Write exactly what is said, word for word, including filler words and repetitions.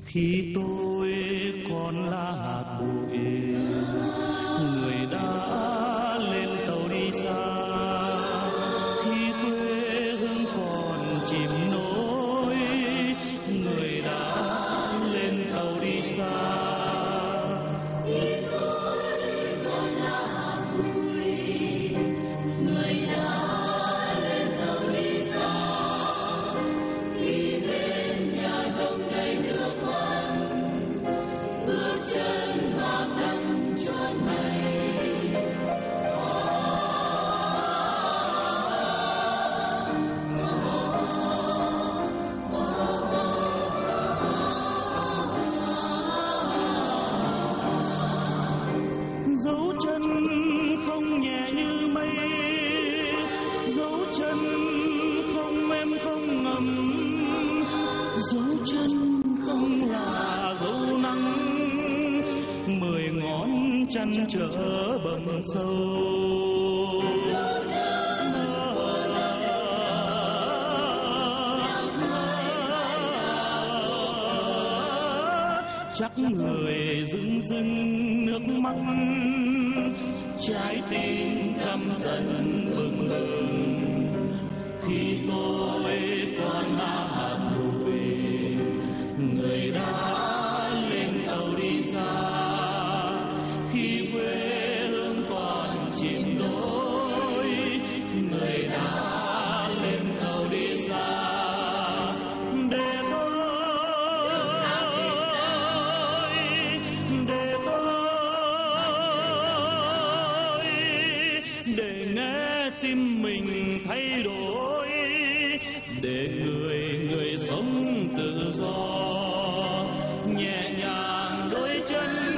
Khi tôi còn là hạt bụi, người đã lên tàu đi xa. Khi quê hương còn chìm nổi, người đã lên tàu đi xa. Khi tôi còn là hạt bụi, người đã lên tàu đi xa. Khi bên nhà rộng đầy nước mắt, bước chân mang năm chốn này. Dấu chân không nhẹ như mây, dấu chân không êm không ngầm, dấu chân không là dấu nắng, mười ngón chân trở bầm sâu. Chắc người rưng rưng nước mắt, trái tim căm dần bừng bừng. Khi tôi còn là hạt bụi, người đã lên tàu đi xa. Khi quê hương còn chìm nổi, người đã lên tàu đi xa. Để tôi, để tôi, để nghe tim mình thay đổi, để người người sống tự do, nhẹ nhàng đôi chân